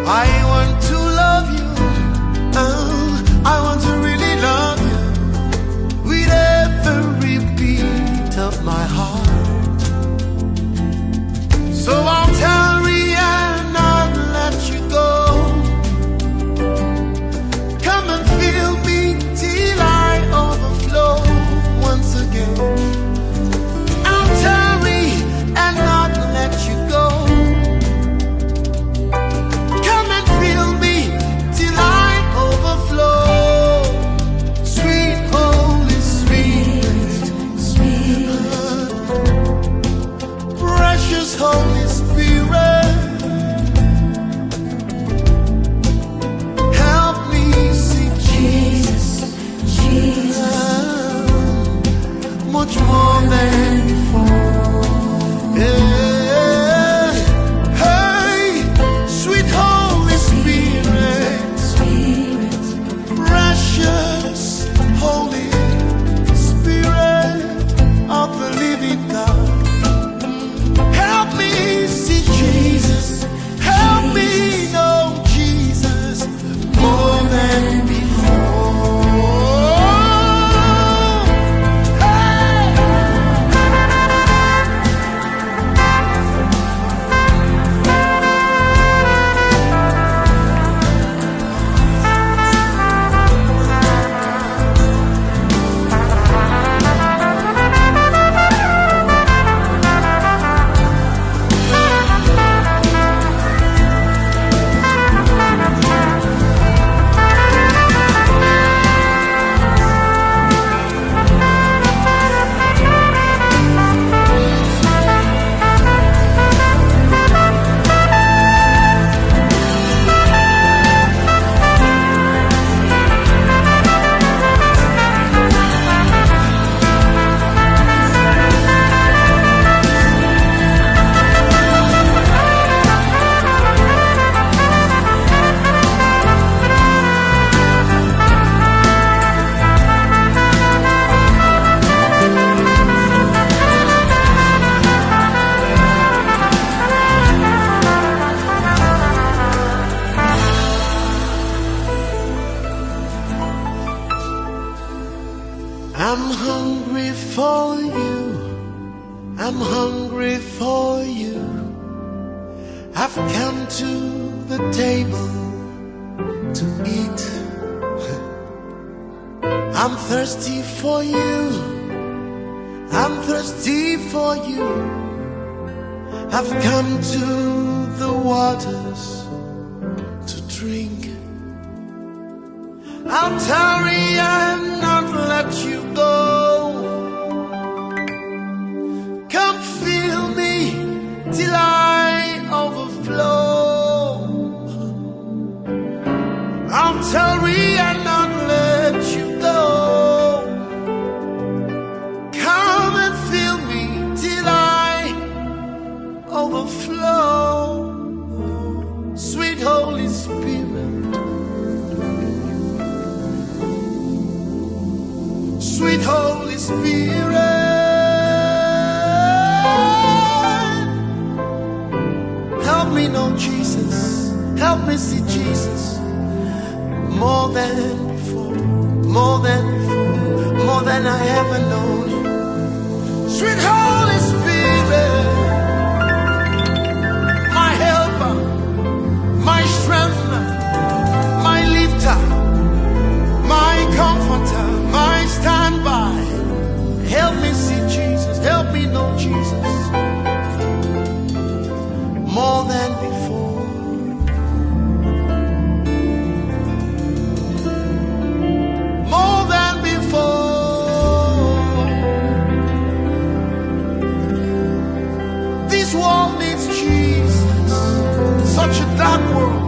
I want to love you. I want to really love you with every beat of my heart. So I'll tarry and not let you go. Come and fill me till I overflow once again. I'll tarry and not let you go. Come and fill me till I overflow. Sweet Holy Spirit, precious Holy Spirit, help me see Jesus, much more than before. Yeah. Hey, sweet Holy Spirit, precious Holy Spirit of the living God, help me see Jesus, help me know Jesus more than before. Hey! I'm hungry for you. I'm hungry for you. I've come to the table to eat. I'm thirsty for you. I'm thirsty for you. I've come to the waters to drink. I'll tarry and not let you go. Come fill me till I overflow. I'll tarry and not let you go. Come and fill me till I overflow. Sweet Holy Spirit, sweet Holy Spirit, help me know Jesus, help me see Jesus more than before, more than before, more than I ever known you. Sweet Holy Spirit, my helper, my strengthener, my lifter, my comforter, my standby. Help me see Jesus, help me know Jesus more than before. More than before. This world needs Jesus. Such a dark world.